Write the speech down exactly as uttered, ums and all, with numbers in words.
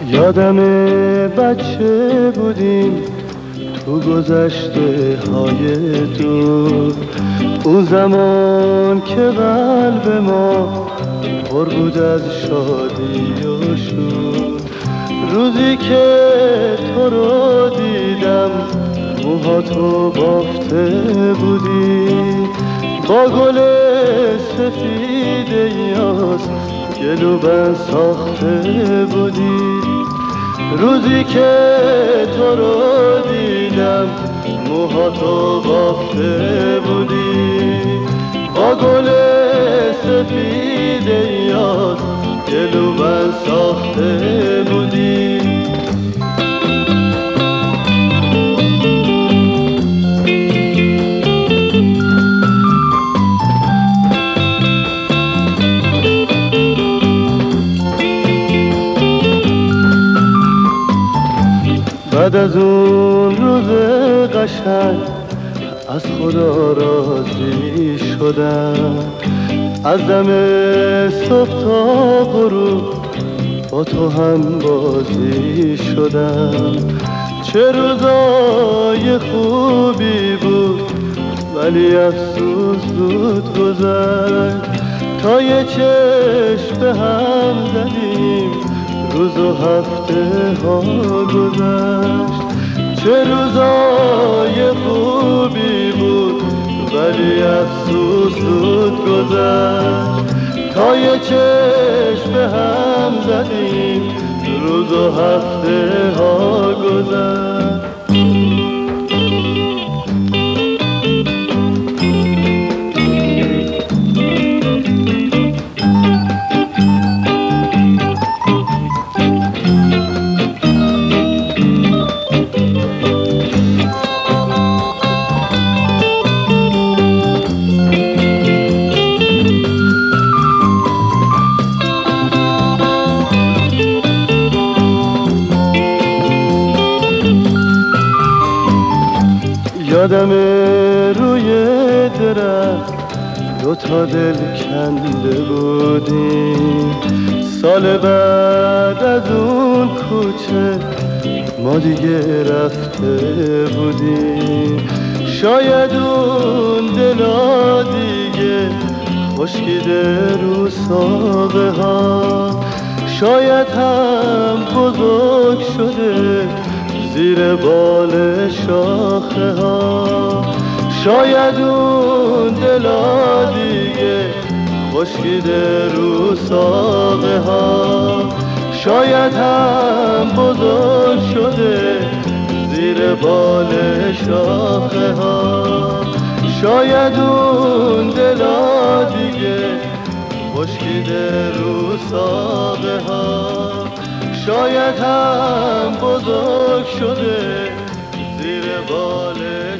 یادم بچه بودیم تو گذشته های دور، اون زمان که قلب ما پر بود از شادی و شور. روزی که تو رو دیدم موهاتو بافته بودی، با گل سفید یاس گلوبن ساخته بودی. روزی که تو رو دیدم موهاتو بافته بودی، با گل سفید یاس گلوبن ساخته بودی. بعد از اون روز قشنگ از خدا راضی شدم، از دم صبح تا غروب با تو هم بازی شدم. چه روزای خوبی بود ولی افسوس زود گذشت، تا یه چشم به هم زدیم روز و هفته ها گذشت. چه روزای خوبی بود ولی افسوس زود گذشت، تا یه چشم به هم زدیم روز و هفته ها گذشت. یادم روی درخت دو تا دل کنده بودیم، سال بعد از اون کوچه ما دیگه رفته بودیم. شاید اون دلا دیگه خشکیده رو ساقه ها، شاید هم بزرگ شده زیر بال شاخه ها. شاید اون دلا دیگه خشکیده رو ساقه ها، شاید هم بزرگ شده زیر بال شاخه ها. شاید اون دلا دیگه خشکیده رو ساقه ها، شاید هم بزرگ شده زیر بال